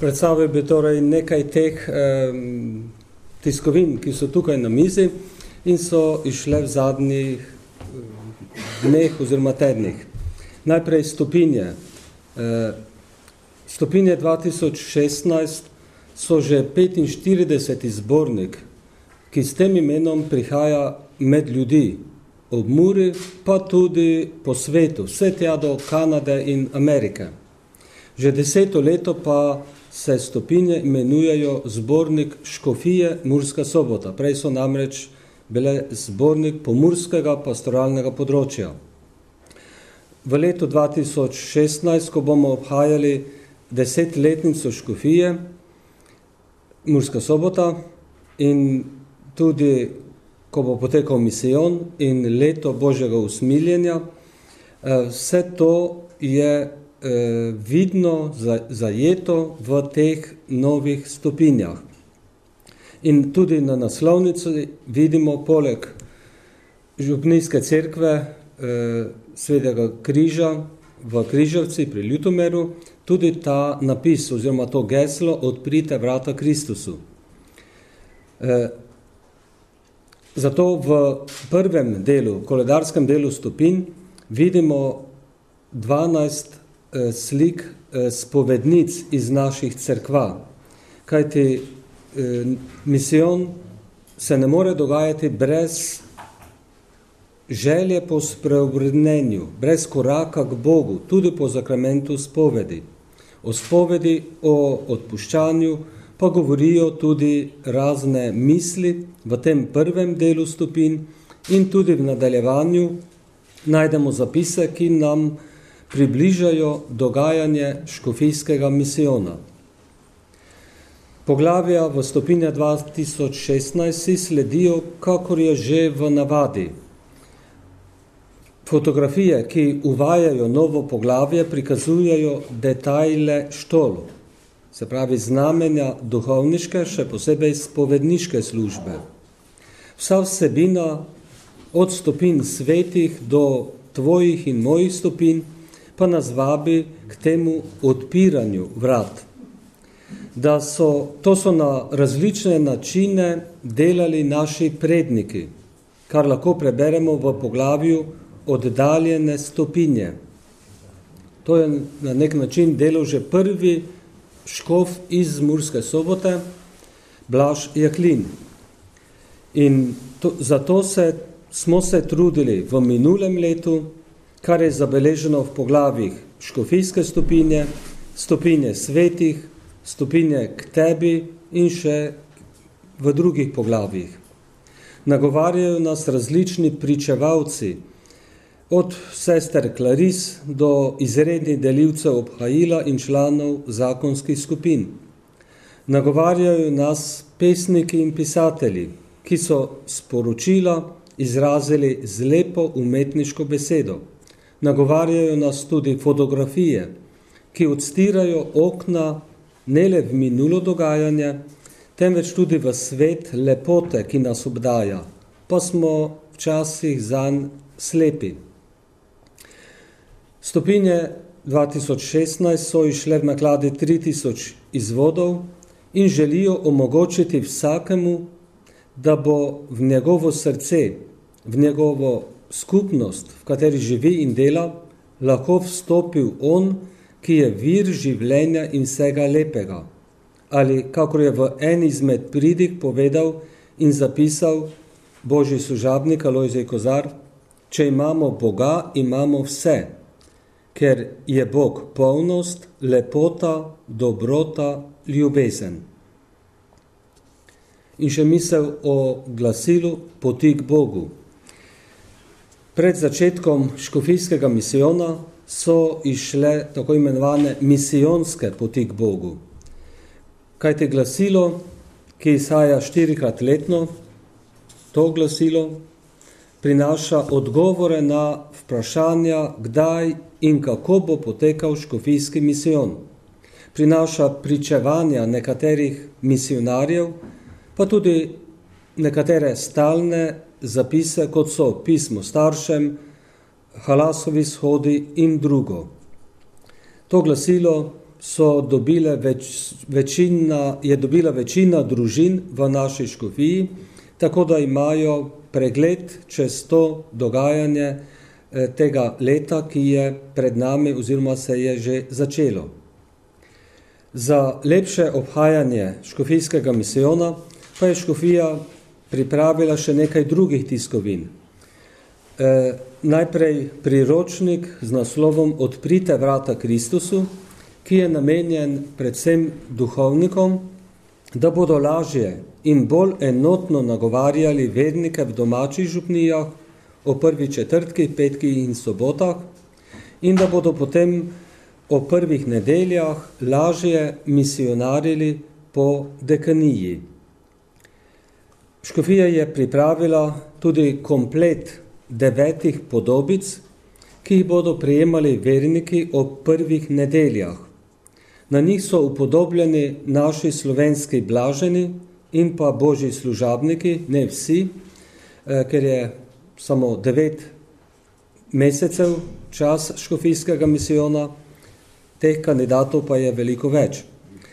Predstavil bi torej nekaj teh tiskovin, ki so tukaj na mizi in so išle v zadnjih dneh oziroma tednih. Najprej Stopinje. Stopinje 2016 so že 45. zbornik, ki s tem imenom prihaja med ljudi, ob Muri, pa tudi po svetu, vse tja do Kanade in Amerike. Že 10. leto pa se Stopinje imenujejo zbornik Škofije Murska Sobota. Prej so namreč bile zbornik pomurskega pastoralnega področja. V letu 2016, ko bomo obhajali 10-letnico Škofije Murska Sobota in tudi, ko bo potekal misijon in leto Božjega usmiljenja, vse to je vidno, zajeto v teh novih stopinjah. In tudi na naslovnici vidimo poleg župnijske cerkve Svetega križa v Križevci pri Ljutomeru tudi ta napis oziroma to geslo Odprite vrata Kristusu. Zato v prvem delu, koledarskem delu stopinj, vidimo 12 slik spovednic iz naših cerkva. Kajti misijon se ne more dogajati brez želje po spreobrnenju, brez koraka k Bogu, tudi po zakramentu spovedi. O spovedi, o odpuščanju pa govorijo tudi razne misli v tem prvem delu stopinj in tudi v nadaljevanju najdemo zapise, ki nam približajo dogajanje škofijskega misijona. Poglavja v Stopinja 2016 si sledijo, kakor je že v navadi. Fotografije, ki uvajajo novo poglavje, prikazujejo detajle štol, se pravi znamenja duhovniške, še posebej spovedniške službe. Vsa vsebina od stopinj svetih do tvojih in mojih stopinj pa nas vabi k temu odpiranju vrat. To so na različne načine delali naši predniki, kar lahko preberemo v poglavju Oddaljene stopinje. To je na nek način delal že prvi škof iz Murske Sobote, Blaž Jaklin. In zato smo se trudili v minulem letu, kar je zabeleženo v poglavjih škofijske stopinje, stopinje svetih, stopinje k tebi in še v drugih poglavjih. Nagovarjajo nas različni pričevalci, od sester Klaris do izrednih delivcev obhajila in članov zakonskih skupin. Nagovarjajo nas pesniki in pisatelji, ki so sporočila izrazili z lepo umetniško besedo. Nagovarjajo nas tudi fotografije, ki odstirajo okna ne le v minulo dogajanje, temveč tudi v svet lepote, ki nas obdaja, pa smo včasih zanj slepi. Stopinje 2016 so išle v nakladi 3000 izvodov in želijo omogočiti vsakemu, da bo v njegovo srce, v njegovo skupnost, v kateri živi in dela, lahko vstopil on, ki je vir življenja in vsega lepega. Ali, kakor je v eni izmed pridig povedal in zapisal Božji služabnik Alojzij Kozar, če imamo Boga, imamo vse, ker je Bog polnost, lepota, dobrota, ljubezen. In še misel o glasilu Poti k Bogu. Pred začetkom škofijskega misijona so išle tako imenovane misijonske poti k Bogu. Kajti glasilo, ki izhaja 4-krat letno, to glasilo prinaša odgovore na vprašanja, kdaj in kako bo potekal škofijski misijon. Prinaša pričevanja nekaterih misionarjev, pa tudi nekatere stalne zapise, kot so pismo staršem, Halasovi shodi in drugo. To glasilo je dobila večina družin v naši škofiji, tako da imajo pregled čez to dogajanje tega leta, ki je pred nami oziroma se je že začelo. Za lepše obhajanje škofijskega misijona pa je škofija pripravila še nekaj drugih tiskovin. Najprej priročnik z naslovom Odprite vrata Kristusu, ki je namenjen predvsem duhovnikom, da bodo lažje in bolj enotno nagovarjali vernike v domačih župnijah o prvih četrtkih, petkih in sobotah in da bodo potem o prvih nedeljah lažje misionarili po dekaniji. Škofija je pripravila tudi komplet 9 podobic, ki jih bodo prejemali verniki ob prvih nedeljah. Na njih so upodobljeni naši slovenski blaženi in pa božji služabniki, ne vsi, ker je samo 9 mesecev čas škofijskega misijona, teh kandidatov pa je veliko več.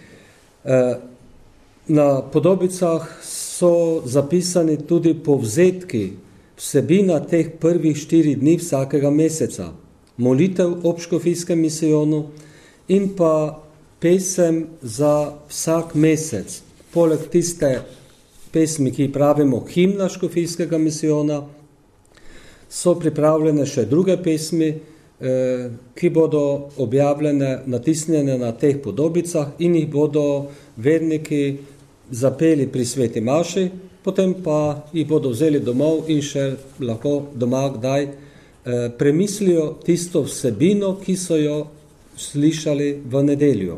Na podobicah so zapisani tudi povzetki vsebina teh prvih 4 dni vsakega meseca, molitev ob škofijskem misijonu in pa pesem za vsak mesec. Poleg tiste pesmi, ki pravimo himna škofijskega misijona, so pripravljene še druge pesmi, ki bodo objavljene, natisnjene na teh podobicah in jih bodo verniki zapeli pri sveti maši, potem pa jih bodo vzeli domov in še lahko doma kdaj premislijo tisto vsebino, ki so jo slišali v nedeljo.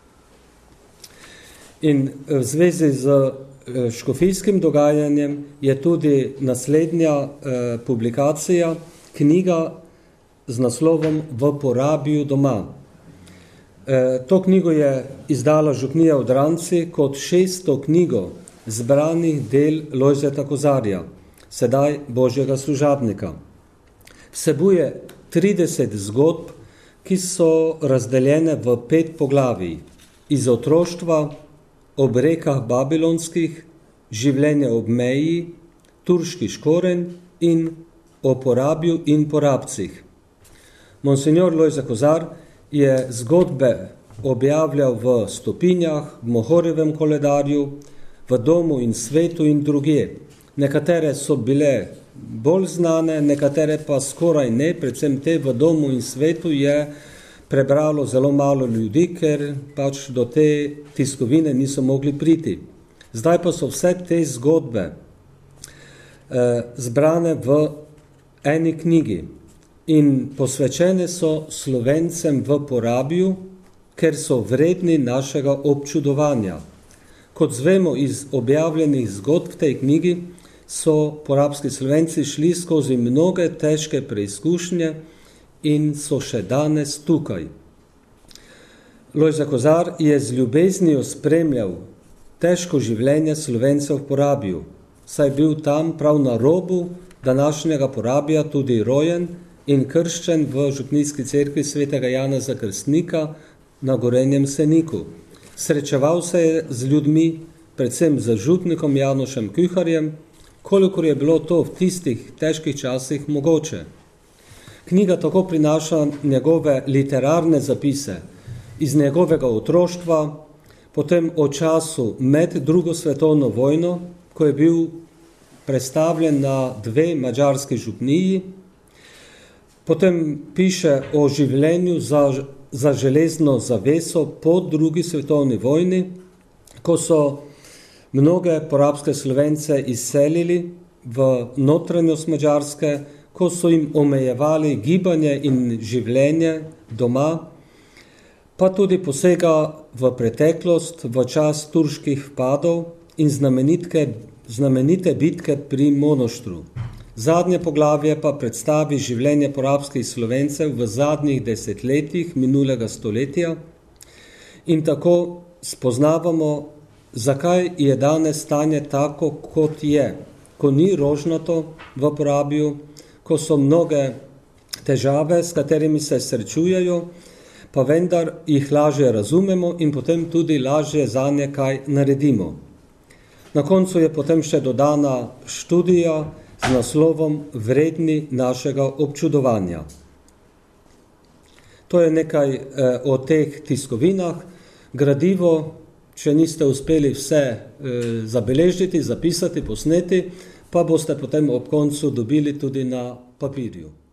In v zvezi z škofijskim dogajanjem je tudi naslednja publikacija, knjiga z naslovom V porabiju doma. To knjigo je izdala župnija Odranci kot 6. knjigo zbranih del Lojzeta Kozarja, sedaj božjega služabnika. Vsebuje 30 zgodb, ki so razdeljene v 5 poglavij: iz otroštva, ob rekah babilonskih, življenje ob meji, turški škorenj in o porabju in porabcih. Monsignor Lojze Kozar je zgodbe objavljal v Stopinjah, v Mohorjevem koledarju, v Domu in svetu in drugje. Nekatere so bile bolj znane, nekatere pa skoraj ne, predvsem te v Domu in svetu je prebralo zelo malo ljudi, ker pač do te tiskovine niso mogli priti. Zdaj pa so vse te zgodbe zbrane v eni knjigi in posvečene so Slovencem v porabju, ker so vredni našega občudovanja. Kot zvemo iz objavljenih zgodb v tej knjigi, so porabski Slovenci šli skozi mnoge težke preizkušnje in so še danes tukaj. Lojze Kozar je z ljubeznijo spremljal težko življenje Slovencev v porabju, saj bil tam prav na robu današnjega porabja tudi rojen in krščen v župnijski cerkvi svetega Janeza Krstnika na Gorenjem Seniku. Srečeval se je z ljudmi, predvsem z župnikom Janošem Küharjem, kolikor je bilo to v tistih težkih časih mogoče. Knjiga tako prinaša njegove literarne zapise iz njegovega otroštva, potem o času med drugo svetovno vojno, ko je bil prestavljen na 2 madžarski župniji, potem piše o življenju za železno zaveso po drugi svetovni vojni, ko so mnoge porabske Slovence izselili v notranjost Madžarske, ko so jim omejevali gibanje in življenje doma, pa tudi posega v preteklost, v čas turških vpadov in znamenite bitke pri Monoštru. Zadnje poglavje pa predstavi življenje porabskih Slovencev v zadnjih desetletjih minulega stoletja in tako spoznavamo, zakaj je danes stanje tako, kot je, ko ni rožnato v porabju, ko so mnoge težave, s katerimi se srečujejo, pa vendar jih lažje razumemo in potem tudi lažje zanje kaj naredimo. Na koncu je potem še dodana študija z naslovom Vredni našega občudovanja. To je nekaj o teh tiskovinah. Gradivo, če niste uspeli vse zabeležiti, zapisati, posneti, pa boste potem ob koncu dobili tudi na papirju.